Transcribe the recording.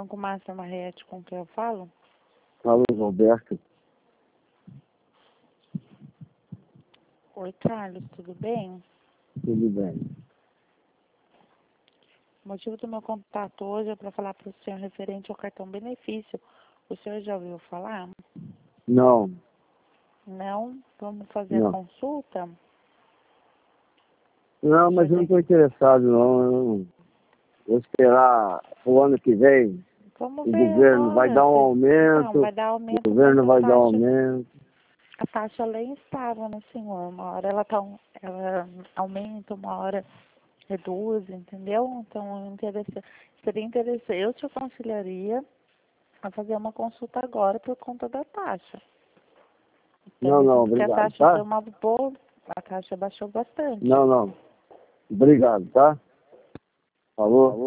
Banco Master Marretti, com quem eu falo? Fala, Roberto. Oi, Carlos, tudo bem? Tudo bem. O motivo do meu contato hoje é para falar para o senhor referente ao cartão benefício. O senhor já ouviu falar? Não, Não? Vamos fazer a não. consulta? Não, mas eu não estou interessado, não. Eu vou esperar o ano que vem. Vamos O ver governo vai agora. dar um Então, aumento. vai dar O aumento, mas governo vai dar um aumento. a taxa ela é instável, né, senhor? Uma hora ela aumenta, uma hora reduz, entendeu? Então, seria interessante. Eu te aconselharia a fazer uma consulta agora por conta da taxa. Não, não, Porque a obrigado, taxa tá? deu uma boa, a taxa baixou bastante. Não, não. Obrigado, tá? Falou.